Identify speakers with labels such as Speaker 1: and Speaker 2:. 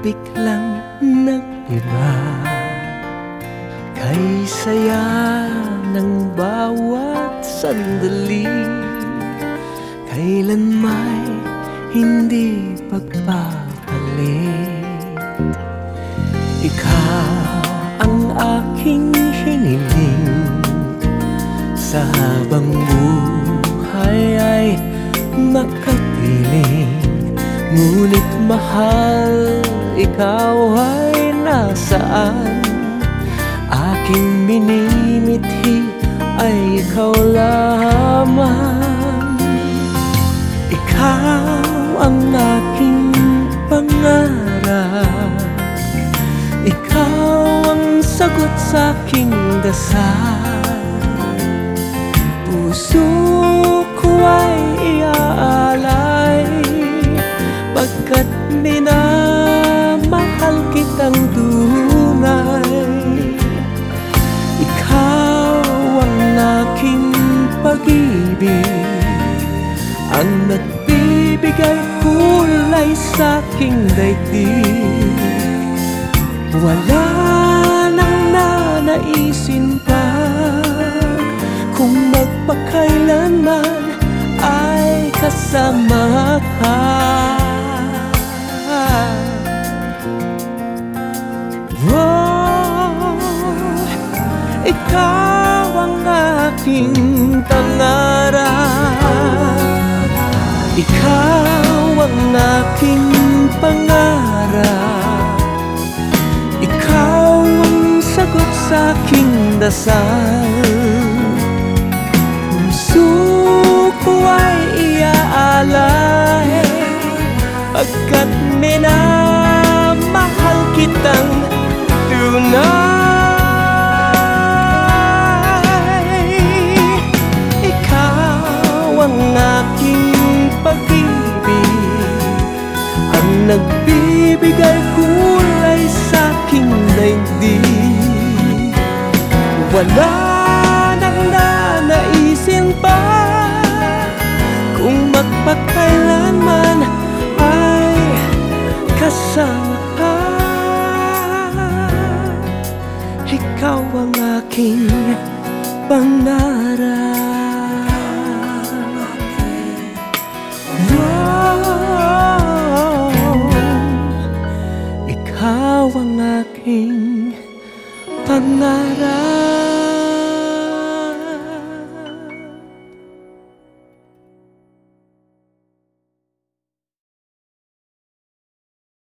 Speaker 1: biglang nag-iba. Kay saya ng bawat sandali, kailan may hindi pagpapalit. Ikaw ang aking hiniling, sa habang buhay ay makapiling. Ngunit mahal, ikaw ay nasaan? Aking minimithi ay ikaw lamang. Ikaw ang aking pangarap, ikaw ang sagot sa aking dasal. Puso ko ay iaalay, pagkat minamahal kitang tunay. Ikaw ang aking pag-ibig, ang nagbibigay kulay sa aking daigdig. Wala nang nanaisin pa kung magpakailanman ay kasama ka. Ikaw ang aking pangarap, ikaw ang aking pangarap, ikaw ang sagot sa aking dasal. Puso ko ay iaalay, pagkat minamahal kitang tunay. Nagbibigay kulay sa aking daigdig. Wala nang nanaisin pa kung magpakailanman ay kasama ka. Ikaw ang aking pangarap. Ikaw ang aking pangarap.